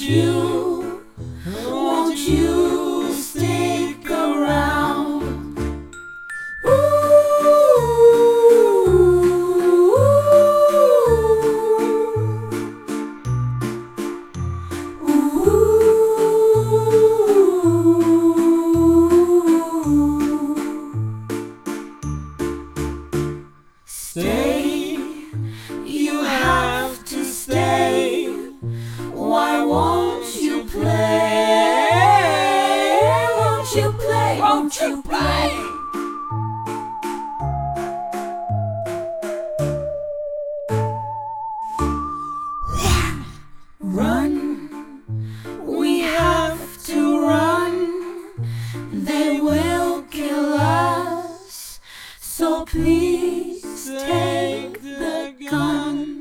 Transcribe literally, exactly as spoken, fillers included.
you, won't you stick around? Stay, you have to stay. Why won't you play? Won't you play? Won't you play? Run, we have to run. They will kill us, so please take the gun.